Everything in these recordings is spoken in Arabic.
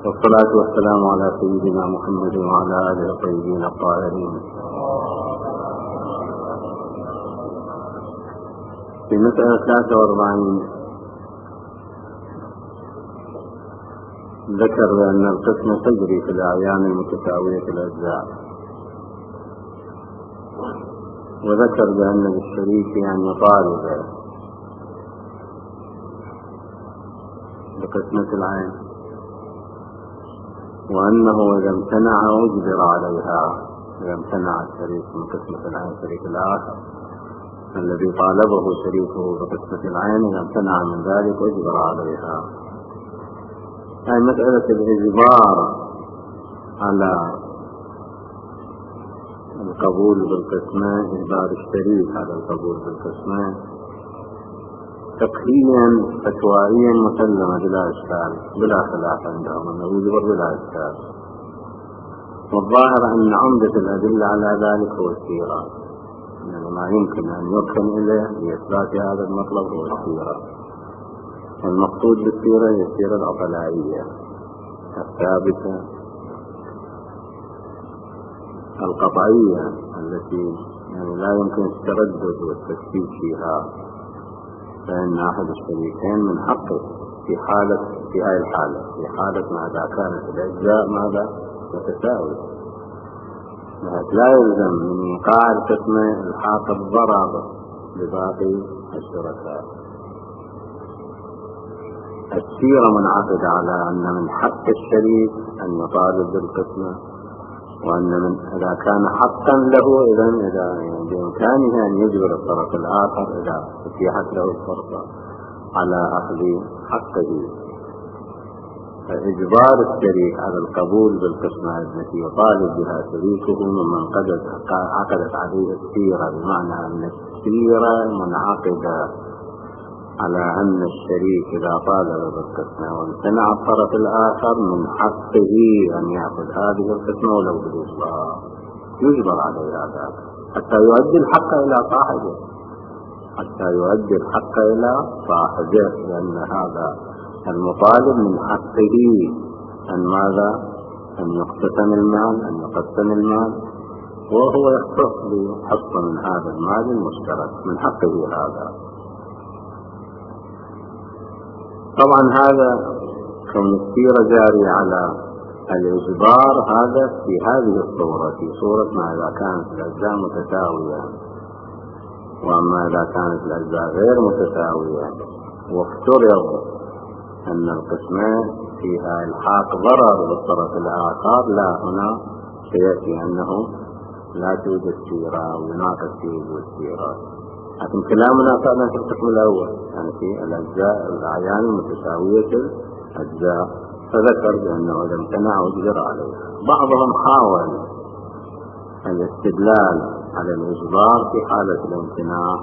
والصلاة والسلام على سيدنا محمد وعلى آله الطيبين الطاهرين. في مسألة 43 ذكر بأن القسمة تجري في الأعيان المتساوية الأجزاء، وذكر بأن للشريك أن يطالب بقسمة العين، وأنه إذا امتنع أجبر عليها. إذا امتنع الشريك من قسمة العين شريك الآخر الذي طالبه شريكه بقسمة العين، إذا امتنع من ذلك أجبر عليها. هذه مسألة الإجبار على القبول بالقسمة، إجبار الشريك على القبول بالقسمة فقهيا فتوائيا مسلمة بلا إشكال، بلا خلاف عندهم أنه يجبر بلا إشكال. والظاهر أن عمدة الأدلة على ذلك هو السيرة، يعني ما يمكن أن يركن إليه لإثبات هذا المطلب هو السيرة. المقصود بالسيرة هي السيرة العقلائية الثابتة القطعية التي يعني لا يمكن التردد والتشكيك فيها. فإن أحد الشريكين من حقه في هذه الحالة، في حالة ماذا كانت الأجزاء ماذا متساوية، لا يلزم من إيقاع القسمة الحاق الضرر بباقي الشركاء. السيرة منعقدة على أن من حق الشريك أن يطالب بالقسمة، وأن إذا كان حقا له إذا بإمكانه أن يجبر الطرف الآخر إذا اتيحت له الفرصة على أخذ حقه. فإجبار الشريك على القبول بالقسمة التي يطالب بها شريكه ممن قد عقدت عليه السيرة، بمعنى أن السيرة منعقدة على أن الشريك إذا طالب بالقسمة وامتنع الطرف الآخر من حقه أن يأخذ هذه القسمة ولو بالإجبار، يجبر عليه ذلك حتى يؤدي الحق إلى صاحبه، لأن هذا المطالب من حقه أن ماذا؟ أن يقسم المال، وهو يختص بحصة من هذا المال المشترك، من حقه هذا. طبعا هذا كون السيرة جاري على الإجبار هذا في هذه الصورة، في صورة ما إذا كانت الأجزاء متساوية. وأما إذا كانت الأجزاء غير متساوية وافترض أن القسمة فيها الحاق ضرر بالطرف الآخر، لا، هنا سيأتي أنه لا توجد سيرة ويناقض فيه السيرة. لكن كلامنا فعلا في القسم الأول، يعني في الأجزاء الأعيان المتساوية الأجزاء، فذكر بأنه إذا امتنع أجبر عليها. بعضهم حاول الاستدلال على الإجبار في حالة الامتناع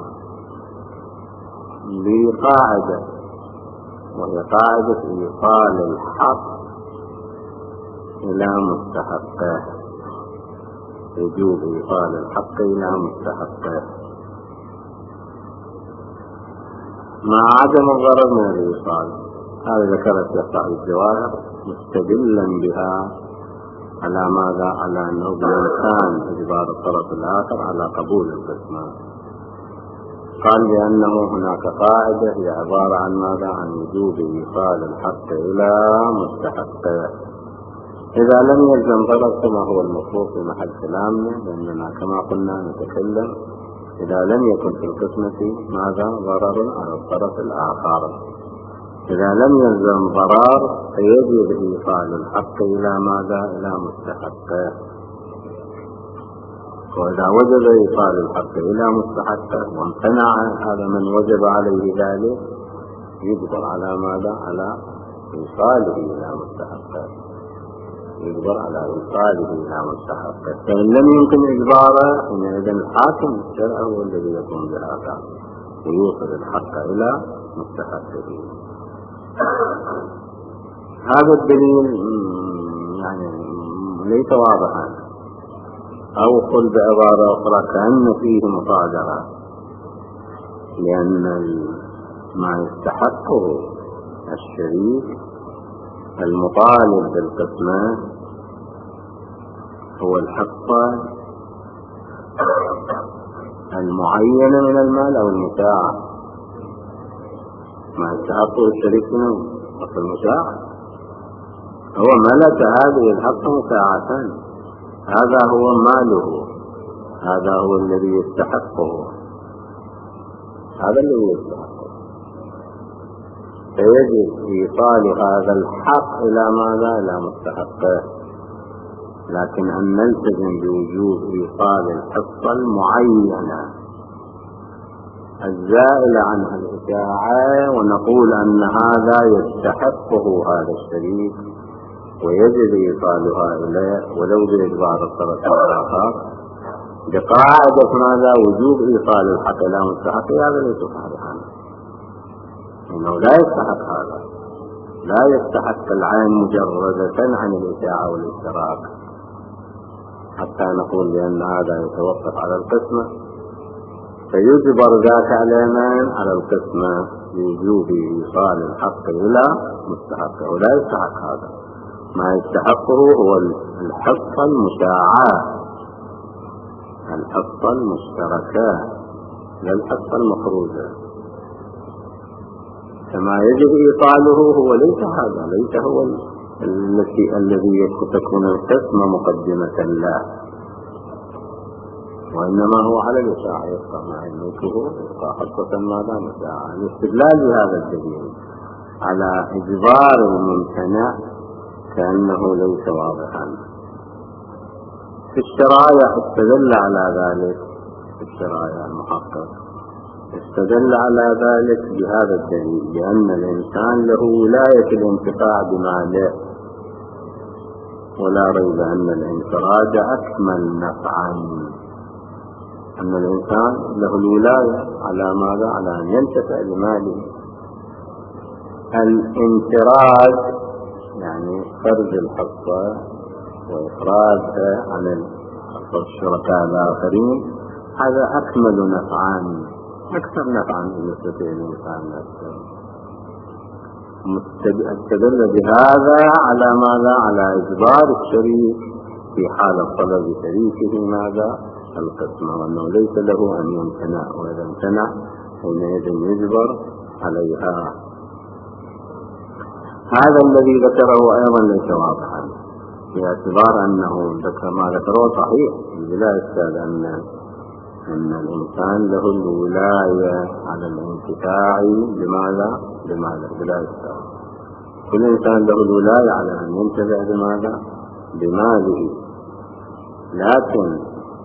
بقاعدة، وهي قاعدة إيصال الحق إلى مستحقه، وجوب إيصال الحق إلى مستحقه مع عدم الضرر من الإيصال. هذا ذكرت يقطع الجواهر مستدلا بها على ماذا؟ على أنه بإمكان إجبار الطرف الآخر على قبول القسمة. قال بأنه هناك قاعدة هي عبارة عن ماذا؟ عن وجوب إيصال الحق إلى مستحقه. إذا لم يلزم ضرر كما هو المفروض في محل كلامنا، لأننا كما قلنا نتكلم إذا لم يكن في القسمة ماذا؟ ضرر على الطرف الآخر. إذا لم يلزم ضرر فيجب إيصال الحق إلى ماذا؟ إلى مستحقه. وإذا وجب إيصال الحق إلى مستحقه وامتنع هذا من وجب عليه ذلك، يجبر على ماذا؟ على إيصاله إلى مستحقه، فإن لم يمكن إجباره حينئذ الحاكم الشرع هو الذي يقوم بهذا ويوصل الحق إلى مستحقه. هذا الدليل يعني ليس واضحا، أو قل بعبارة أخرى كأن فيه مصادرة، لأن ما يستحقه الشريك المطالب بالقسمة هو الحصة المعينة من المال أو المساعة، ما يستحقه الشريك منه حق المساعة. هو ملك هذه الحصة مساعة، هذا هو ماله، هذا هو الذي يستحقه، هذا الذي يستحقه. فيجب إيصال هذا الحق إلى ماذا؟ إلى مستحقه، لكن أن نلتزم بوجوب إيصال الحصة المعينة الزائلة عنها الإشاعة، ونقول أن هذا يستحقه هذا الشريك ويجب إيصالها إليه ولو بإجبار الطرف الآخر بقاعدة ماذا؟ وجوب إيصال الحق إلى مستحقه. هذا ليس صحيحا، إنه لا يستحق هذا، لا يستحق العين مجردة عن الإشاعة والاشتراك حتى نقول بأن هذا يتوقف على القسمة، فيجبر ذاك علينا على القسمة بوجوب إيصال الحق إلى مستحقه، ولا يستحق هذا. ما يستحقه هو الحصة المشاعة، الحصة المشتركة، لا الحصة المخروجة. كما يجب إيصاله هو ليس هذا، ليس هو الذي تكون القسمة مقدمة له، وإنما هو على الإشاعة يبقى مع الملكه يبقى حصة ما دام إشاعة. الاستدلال بهذا الدليل على إجبار الممتنع كأنه ليس واضحا. في الشرائع استدل على ذلك، في الشرائع المحقق استدل على ذلك بهذا الدليل، بأن الإنسان له ولاية الانتفاع بماله، ولا ريب أن الانفراد أكمل نفعا، أن الإنسان له الولاية على ماذا؟ على أن ينتفع بماله. الانفراد يعني فرز الحصة وإخراجها عن الشركاء الآخرين، هذا أكمل نفعا، أكثر نفعا بالنسبة للإنسان نفسه. استدل بهذا على ماذا؟ على إجبار الشريك في حال طلب شريكه ماذا؟ القسمة، وأنه ليس له أن يمتنع، وإذا امتنع حينئذ يجبر عليها. هذا الذي ذكره أيضا ليس واضحا، باعتبار أنه ذكر ما ذكره صحيح بلا إشكال أن الإنسان له الولاية على الانتفاع بماذا؟ بماله بلا إشكال. كل إنسان له الولاية على أن ينتفع بماذا؟ بماله، لكن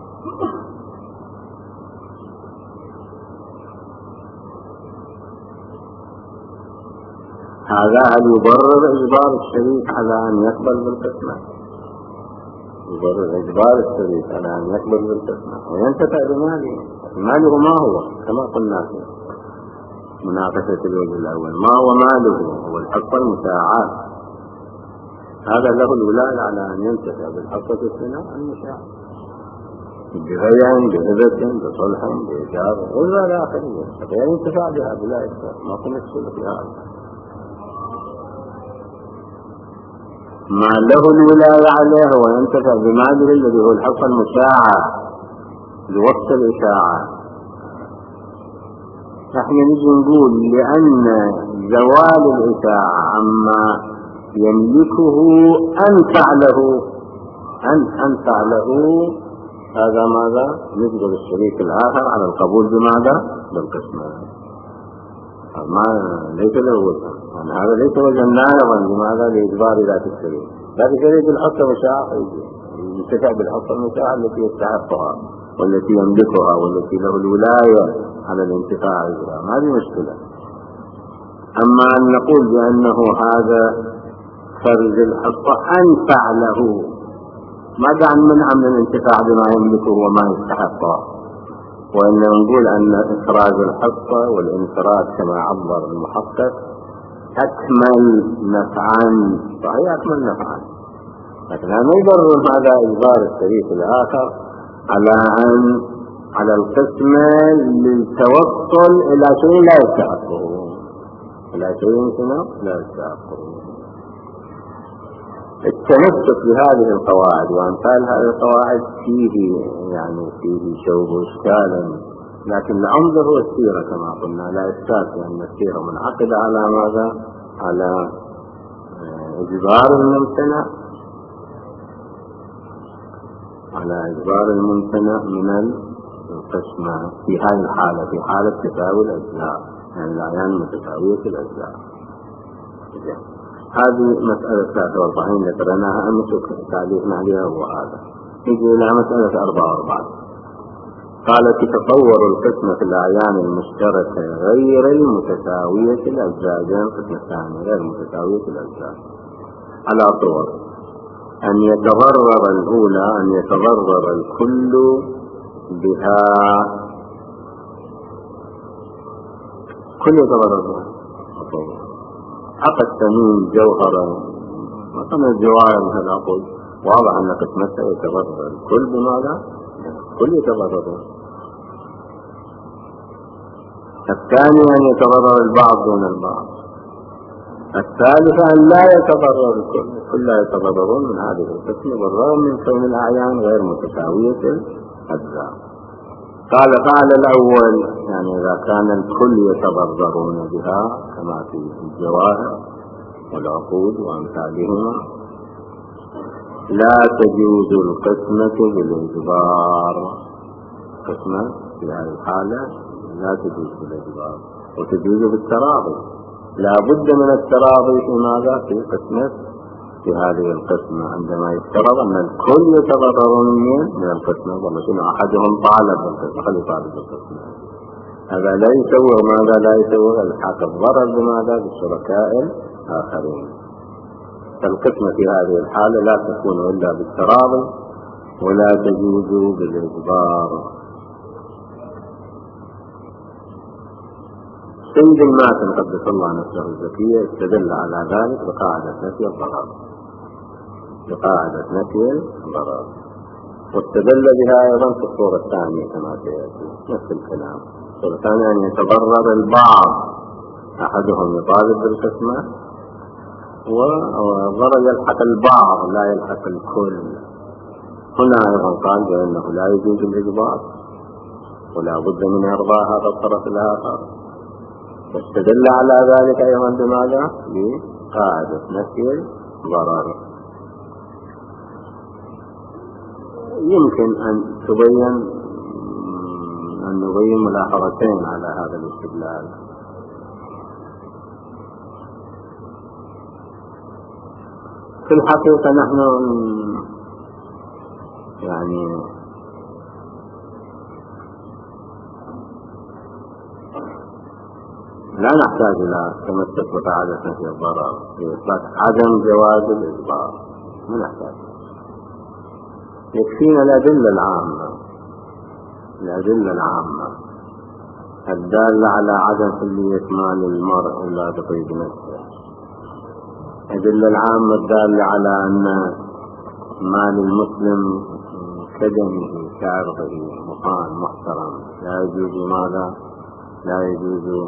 هذا هل يبرر إجبار الشريك على أن يقبل بالقسمة؟ يبرر إجبار الشريك على أن يقبل بالقسمة وينتفع بماله. ماله ما هو؟ كما قلنا في مناقشة الوجه الأول، ما هو ماله؟ هو الحصة المشاعة، هذا له الولاية على أن ينتفع بالحصة الثانية المشاعة بغير بهبة بصلح بإجابة وإلى آخره، فغير ينتفع بها بلا إشكال، ما كنا نشكل في هذا. ما له الولاية عليه وينتفع بماله الذي هو الحصة المشاعة لوقت الإشاعة. نحن نجي نقول لأن زوال الإشاعة عما يملكه أنفع له هذا ماذا؟ يجبر الشريك الآخر على القبول بماذا؟ بالقسمة. ما ليس له وجه، هذا ليس وجها ناقضا لماذا؟ لإجبار ذات الشريك. ذات الشريك الحصة مشاعة ينتفع بالحصة المشاعة التي يستحقها والتي يملكها والتي له الولاية على الانتفاع بها، ما هذه مشكلة. أما أن نقول بأنه هذا فرز الحصة أنفع له، ماذا عن منع من الانتفاع بما يملكه وما يستحقه؟ وإن نقول أن إخراج الحصة والانفراد كما عبر المحقق أكمل نفعا، صحيح أكمل نفعا، لكن هذا ما يبرر هذا إجبار الشريك الآخر على القسمة للتوصل إلى شيء لا يستحقه، إلى شيء لا يستحقه. التمسك بهذه القواعد وأمثال هذه القواعد فيه شوب وإشكالا، لكن العمدة هو السيرة كما قلنا، لا إشكال لأن السيرة منعقدة على ماذا؟ على إجبار الممتنع، من القسمة في هذه الحالة، في حالة تساوي الأجزاء، يعني الأعيان متساوية الأجزاء. هذه مسألة 43 ذكرناها أمس تعليقنا عليها هو هذا. نجي إلى مسألة 44. قال تتصور القسمة في الأعيان المشتركة غير المتساوية الأجزاء، القسمة الثانية غير متساوية الأجزاء على صور: أن يتضرر الأولى أن يتضرر الكل بها، كل يتضرر بها، عقد ثمين جوهرة مثلا الجواهر مثل أقول واضح أن قسمتها يتضرر الكل بماذا؟ كل يتضرر. الثاني أن يتضرر البعض دون البعض. الثالثة أن لا يتضرر الكل، لا يتضررون من هذه القسمة بالرغم من كون الأعيان غير متساوية الأجزاء. قال فعل الأول يعني إذا كان الكل يتضررون بها كما في الجواهر والعقود وأمثالهما لا تجوز القسمة بالإجبار. قسمة في هذه الحالة لا تجوز بالإجبار وتجوز بالتراضي. لا بد من التراضي في ماذا؟ في قسمة في هذه القسمة عندما يفترض أن الكل يتضررون من القسمة، والله شنو أحدهم طالب القسمة خلي طالب القسمة، هذا لا يسوغ ماذا؟ لا يسوغ الحاق الضرر بماذا؟ بالشركاء الآخرين. فالقسمة في هذه الحالة لا تكون إلا بالتراضي ولا تجوز بالإجبار. سيد الماتن قدس الله نفسه الزكية استدل على ذلك بقاعدة نفي الضرر، واستدل بها أيضا في الصورة الثانية كما سيأتي نفس الكلام. الصورة الثانية أن يتضرر البعض، أحدهم يطالب بالقسمة والضرر يلحق البعض لا يلحق الكل. هنا أيضا قال بأنه لا يجوز الإجبار ولا بد من إرضاء هذا الطرف الآخر، واستدل على ذلك أيضا بماذا؟ بقاعدة نفي الضرر. يمكن أن نبين ملاحظتين على هذا الاستدلال. في الحقيقة نحن يعني لا نحتاج إلى تمسك بقاعدة نفي الضرر لإثبات عدم جواز الإجبار، ما نحتاج، يكفينا الأدلة العامة الدالة على عدم حلية مال المرء إلا بطيب نفسه، الأدلة العامة الدالة على أن مال المسلم كدمه كعرضه مقام محترم لا يجوز ماذا؟ لا يجوز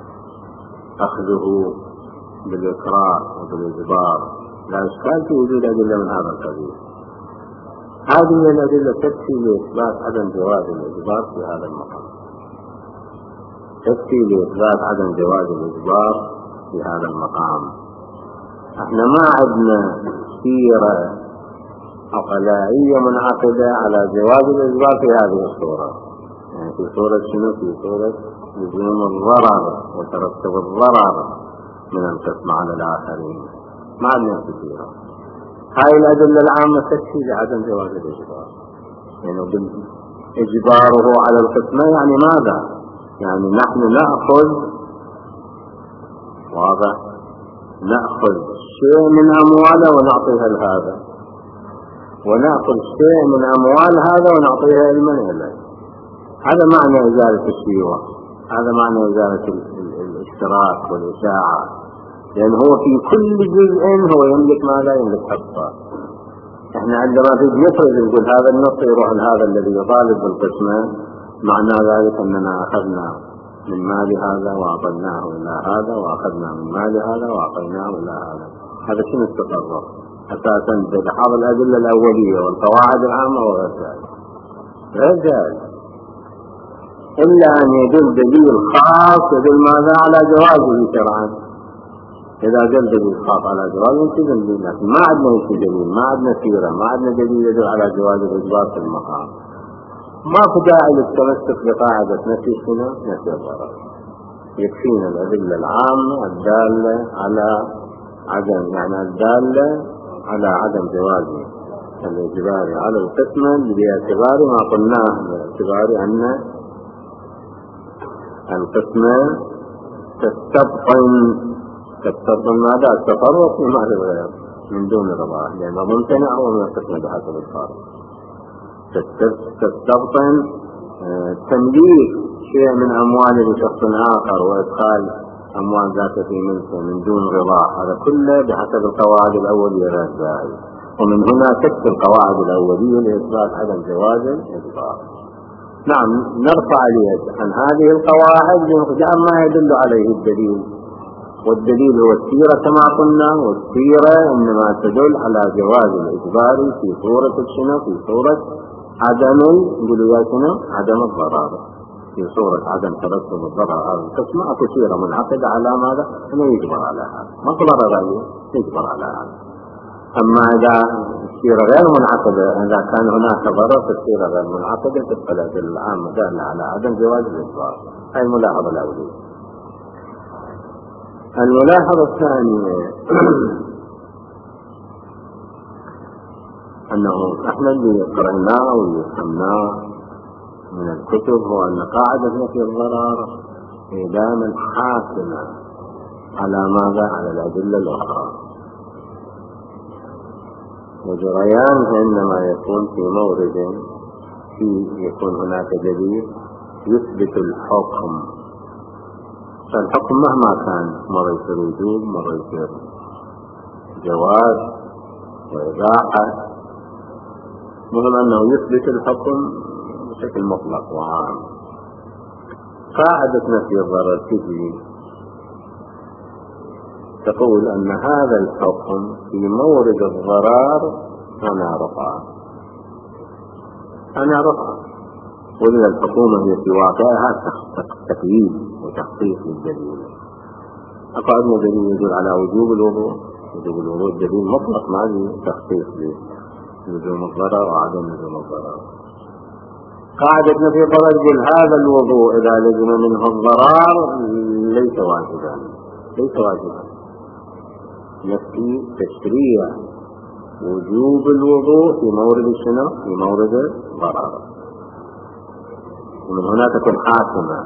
أخذه بالإكراه وبالإجبار. لا إشكال في وجود أدلة من هذا القبيل. هذه الأدلة تكفي لإثبات عدم جواز الإجبار في هذا المقام، احنا ما عندنا سيرة عقلائية منعقدة على جواز الإجبار في هذه الصورة، يعني في صورة شنو؟ في صورة لزوم الضرر وترتب الضرر من القسم على الآخرين، ما عندنا سيرة. هاي الأدلة العامة تكفي لعدم جواز الإجبار، يعني إجباره على القسمة يعني ماذا؟ يعني نحن نأخذ شيء من أمواله ونعطيها لهذا، ونأخذ شيء من أموال هذا ونعطيها لمن. هذا معنى إزالة الشيوع، هذا معنى إزالة الاشتراك والإشاعة، لأن هو في كل جزء هو يملك ما لا يملك حقه. احنا عندما نفرض نقول هذا النص يروح لهذا الذي يطالب بالقسمة، معنى ذلك أننا أخذنا من مال هذا وأعطيناه إلى هذا، وأخذنا من مال هذا وأعطيناه إلى هذا. هذا شنو التطرف؟ أساسا بحض الأدلة الأولية والقواعد العامة وغير ذلك غير ذلك، إلا أن يدل دليل خاص يدل ماذا على جوازه شرعا. إذا دل دليل خاص على جوازه تدل، لكن ما عندنا دليل، ما عندنا سيرة، ما عندنا دليل يدل على جواز الإجبار في المقام. ما في داعي للتمسك بقاعدة نفي شنو؟ نفي الضرر. يكفينا الأدلة العامة الدالة على عدم، يعني الدالة على عدم جوازه الإجبار على القسمة باعتبار ما قلناه، باعتبار أن القسمة تستبطن ماذا؟ التفرق فيما للغير من دون رضاه، لأنه ممتنع هو من القسمة بحسب الفارق. تستبطن تمليك شيء من أموال لشخص آخر وإدخال أموال ذات في ملكه من دون رضاه، هذا كله بحسب القواعد الأولية غير ذلك. ومن هنا تكفي القواعد الأولية لإثبات عدم جواز الإجبار. نعم، نرفع اليد عن هذه القواعد لنرجع ما يدل عليه الدليل، والدليل هو السيرة كما قلنا، والسيرة إنما تدل على جواز الإجبار في صورة الشنو؟ في صورة عدم عدم الضرر، في صورة عدم ترتب الضرر على القسمة. أكو سيرة منعقدة على ماذا؟ أنه يجبر على هذا، ما ضرر عليه يجبر على هذا. أما إذا السيرة غير منعقدة، إذا كان هناك ضرر في السيرة غير منعقدة تبقى الأدلة العامة دالة على عدم جواز الإجبار. هذه الملاحظة الأولية. الملاحظة الثانية أنه احنا اللي قرأناه واللي فهمناه من الكتب هو أن قاعدة نفي الضرر دائما حاكمة على ماذا؟ على الأدلة الأخرى، وجريانها إنما يكون في مورد يكون هناك دليل يثبت الحكم. فالحكم مهما كان، مرة يصير وجوب، مرة يصير جواز وإباحة، مهم أنه يثبت الحكم بشكل مطلق وعام. قاعدة نفي الضرر تجي تقول أن هذا الحكم في مورد الضرر أنا رفع، ولذا الحكومة هي في واقعها تقييد وتخصيص للدليل. أقعدنا دليل يدل على وجوب الوضوء، وجوب الوضوء دليل مطلق ما له تخصيص لزوم الضرر وعدم لزوم الضرر. قاعدة نفي الضرر يقول هذا الوضوء إذا لزم منه الضرر ليس واجبا، نفي تشريع وجوب الوضوء في مورد شنو؟ في مورد الضرر، ومن هنا تكون حاكمة.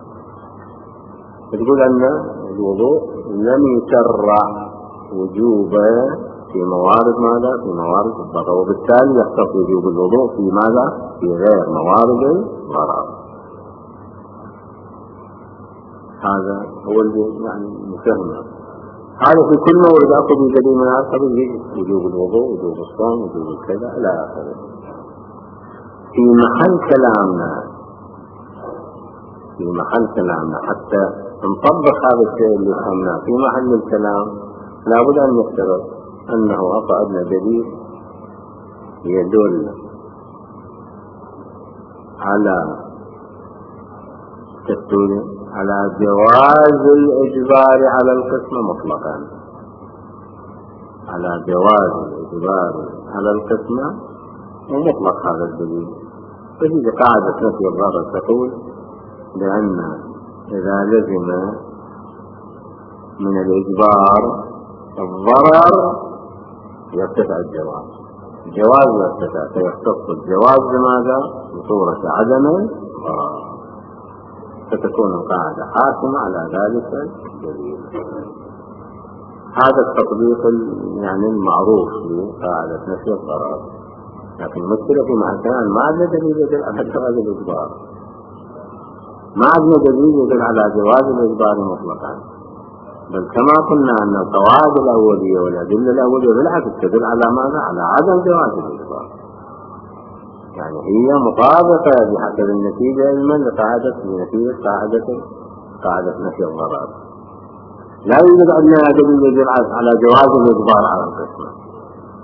تقول أن الوضوء لم يشرع وجوبه في موارد ماذا؟ في موارد الضرر، وبالتالي يختص وجوب الوضوء في ماذا؟ في غير موارد الضرر. هذا هو اللي يعني مفهمه. هذا في كل مورد أخذ دليل من هذا وجوب الوضوء، وجوب الصوم، وجوب الكذا إلى آخره. في محل كلامنا حتى نطبق هذا الشيء اللي فهمناه في محل الكلام، لابد أن نفترض أنه أقعدنا دليل يدل على جواز الإجبار على القسمة مطلقا، على جواز الإجبار على القسمة ومطلق هذا الدليل. فهي قاعدة نفي الضرر تقول بأن إذا لزم من الإجبار الضرر يرتفع الجواز يرتفع، فيختص الجواز بماذا؟ بصورة عدم الضرر، فتكون القاعدة حاكمة على ذلك الدليل. هذا التطبيق يعني المعروف لقاعدة نفي الضرر. لكن المشكلة في مكان ما عندنا دليل يدل على جواز الإجبار، ما عندنا دليل يدل على جواز الإجبار مطلقا، بل كما قلنا أن القواعد الأولية والأدلة الأولية بالعكس تدل على ماذا؟ على عدم جواز الإجبار. يعني هي مطابقة بحسب النتيجة علما لقاعدة نتيجة قاعدة نفي الضرر. لا يوجد عندنا دليل يدل على جواز الإجبار على القسمة،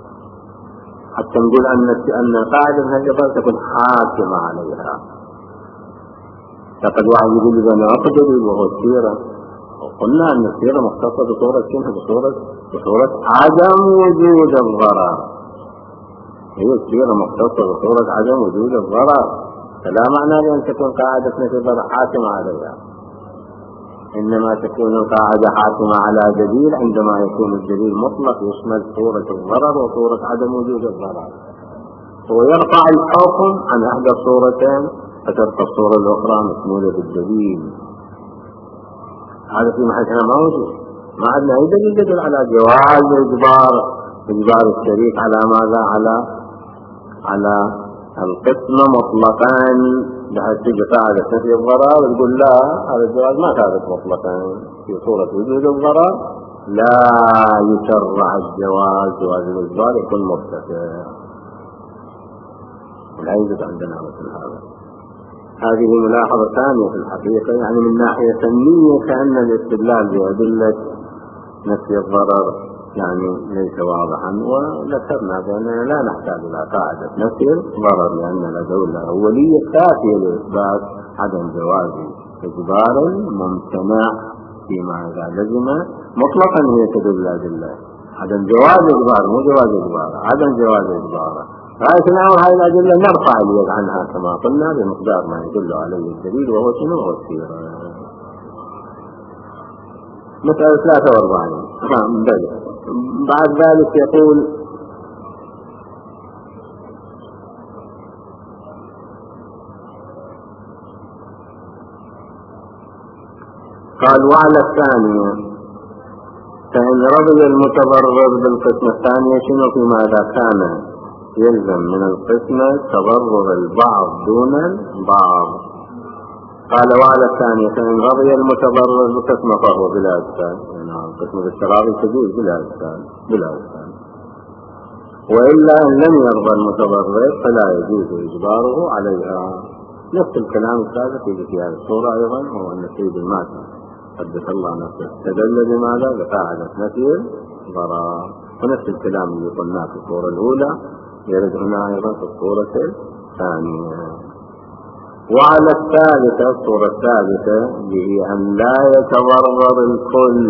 حتى نقول أن القاعدة من الجبال تكون حاكمة عليها. لقد واحد يقول لي أنا أقدر وهو السيرة، وقلنا أن السيرة مختصة بصورة شنها؟ بصورة عدم وجود الضرر. هي السيرة مختصة بصورة عدم وجود الضرر، فلا معنى لأن تكون قاعدة نفي الضرر حاكمة عليها، إنما تكون القاعدة حاكمة على دليل عندما يكون الدليل مطلق يشمل صورة الضرر وصورة عدم وجود الضرر، ويرفع الحكم عن إحدى الصورتين فتبقى الصورة الأخرى مشمولة بالدليل. هذا في محلنا موجود، ما عندنا أي دليل يدل على جواز إجبار الشريك على ماذا؟ على القسمة مطلقا، بحيث تجي قاعدة نفي الضرر وتقول لا، هذا الجواز ما ثابت مطلقا في صورة وجود الضرر، لا يشرع جواز الإجبار يكون مرتفع، ولا يوجد عندنا مثل هذا. هذه ملاحظة ثانية في الحقيقة، يعني من ناحية فنية كأن الاستدلال بأدلة نفي الضرر يعني ليس واضحا، وذكرنا بأننا لا نحتاج إلى قاعدة نفي الضرر لأن الأدلة الأولية كافية لإثبات عدم جواز إجبار ممتنع فيما إذا لزم مطلقا هي تدل الأدلة عدم جواز إجبار، مو جواز إجبار، عدم جواز إجبار. فأثناء هذه الأدلة نرفع اليد عنها كما قلنا بمقدار ما يدل عليه الدليل، وهو شنو؟ هو السيرة. مسألة 43 بعد ذلك يقول قال وعلى الثانية فإن رضي المتضرر بالقسمة الثانية شنو؟ فيما إذا كان يلزم من القسمة تضرر البعض دون البعض. قال وعلى الثانية فإن رضي المتضرر بالقسمة فهو بلا إشكال، يعني القسمة بالتراضي تجوز بلا إشكال، وإلا أن لم يرضى المتضرر فلا يجوز إجباره عليها. نفس الكلام السابق يجي في هذه الصورة أيضا، هو أن سيد الماتي قدس الله نفسه استدل بماذا؟ بقاعدة نفي الضرر، ونفس الكلام اللي قلناه في الصورة الأولى يرد هنا أيضا في الصورة الثانية. وعلى الثالثة الصورة الثالثة وهي أن لا يتضرر الكل،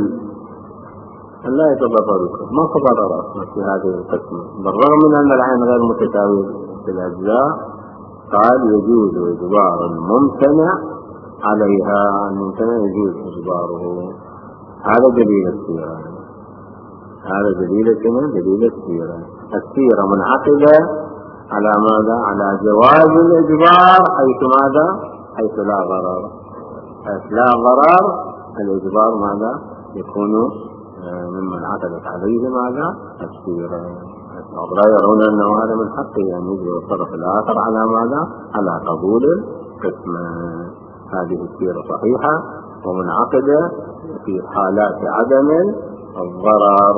ما تضرر أصلا في هذه القسمة، بالرغم من أن العين غير متساوية في الأجزاء. قال يجوز إجبار الممتنع عليها، الممتنع يجوز إجباره. هذا دليل السيرة، هذا دليل السيرة. السيرة منعقدة على ماذا؟ على جواز الإجبار حيث ماذا؟ حيث لا ضرر. حيث لا ضرر الإجبار ماذا؟ يكون ممن عقدت عليه ماذا؟ السيرة. لا يرون أنه هذا من حقه أن يجبر الطرف الآخر على ماذا؟ على قبول القسمة. هذه السيرة صحيحة ومنعقدة في حالات عدم الضرر،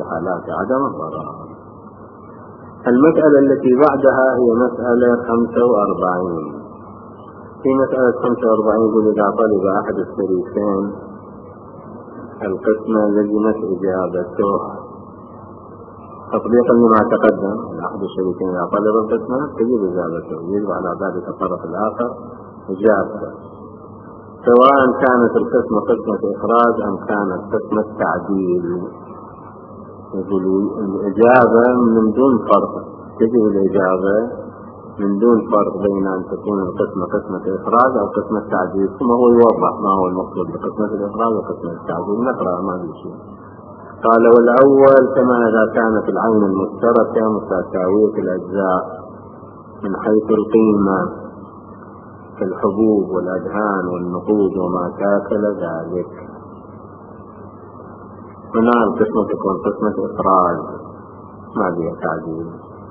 المسألة التي بعدها هي مسألة 45. في مسألة 45 يقول إذا طلب أحد الشريكين القسمة لزمت إجابته تطبيقا لما تقدم. أحد الشريكين إذا طلب القسمة تجب إجابته، يجب على ذلك الطرف الآخر إجابته، سواء كانت القسمة قسمة إخراج أم كانت قسمة تعديل. يقولوا الإجابة من دون فرق، تجب الإجابة من دون فرق بين أن تكون القسمة قسمة إخراج أو قسمة تعديل، ثم هو يوضح ما هو المقصود بقسمة الإخراج وقسمة التعديل. نقرأ ما في شيء. قال والأول كما إذا كانت العين المشتركة متساوية الأجزاء من حيث القيمة كالحبوب والأدهان والنقود وما شاكل ذلك، هنا القسمة تكون قسمة إخراج ما بها تعديل.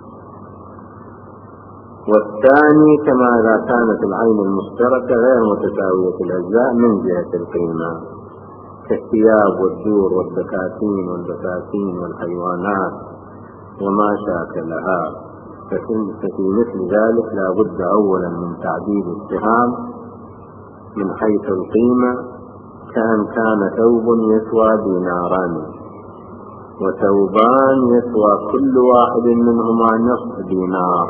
والثاني كما إذا كانت العين المشتركة غير متساوية الأجزاء من جهة القيمة كالثياب والدور والبساتين والحيوانات وما شاكلها، ففي مثل ذلك لا بد أولا من تعديل السهام من حيث القيمة، كأن كان ثوب يسوى ديناران وثوبان يسوى كل واحد منهما نصف دينار،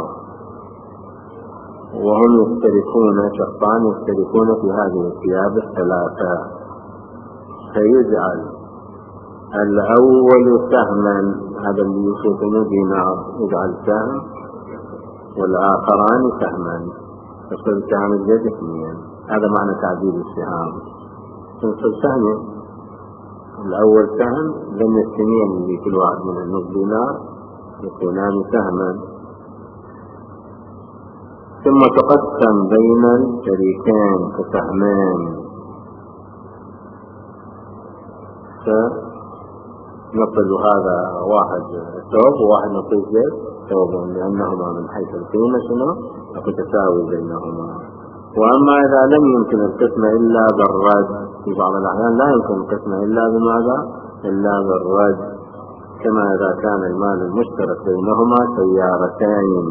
وهم يشتركون، شخصان يشتركون في هذه الثياب الثلاثة، فيجعل الأول سهما، هذا اللي يشوفونه دينار يجعل سهم، والآخران سهما، يصير سهم الجد 2. هذا معنى تعديل السهام. يصير سهم الأول سهم، لأن السنين اللي كل واحد من النصف دينار يكونان سهما، ثم تقسم بين الشريكين كسهمان، فنقل هذا واحد ثوب وواحد نقيس زيت ثوب، لأنهما من حيث القيمة شنو تساوي بينهما. وأما إذا لم يمكن القسمة إلا بالرد، في بعض الأحيان لا يمكن القسمة إلا بماذا؟ إلا بالرد، كما إذا كان المال المشترك بينهما سيارتين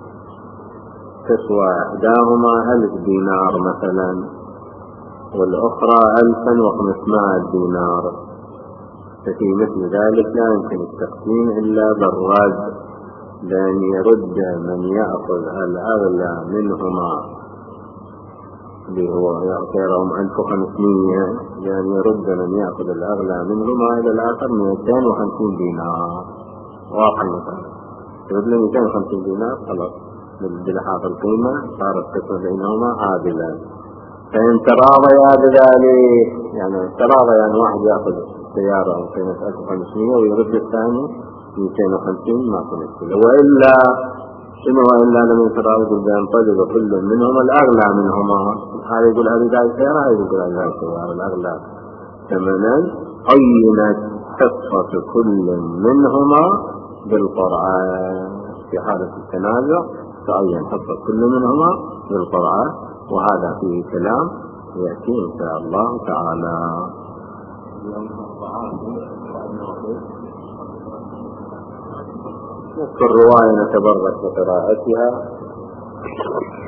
تسوى إحداهما 1000 دينار مثلا، والأخرى 1500 دينار، ففي مثل ذلك لا يمكن التقسيم إلا بالرد، لأن يرد من يأخذ الأغلى منهما اللي هو يعطيهم 1500، لأن يرد من يأخذ الأغلى منهما إلى الآخر 250 دينار. واقع مثلا يرد له 250 دينار، خلاص بلحاظ القيمة صارت قسمة بينهما عادلا. فإن تراضيا بذلك، يعني تراضي، يعني واحد يأخذ سيارة قيمة 1500 ويرد الثاني 250، ما في مشكلة. وإلا شنو؟ وإلا لم يتراضوا بينطلب كل منهما الأغلى منهما، هذا يقول هذه ذا السيارة، هذا يقول هذا السيارة الأغلى ثمنا، عينت حصة كل منهما بالقرآن. في حالة التنازع تعين حصة كل منهما بالقرآن، وهذا فيه كلام يأتي إن شاء الله تعالى. نذكر رواية نتبرك بقراءتها.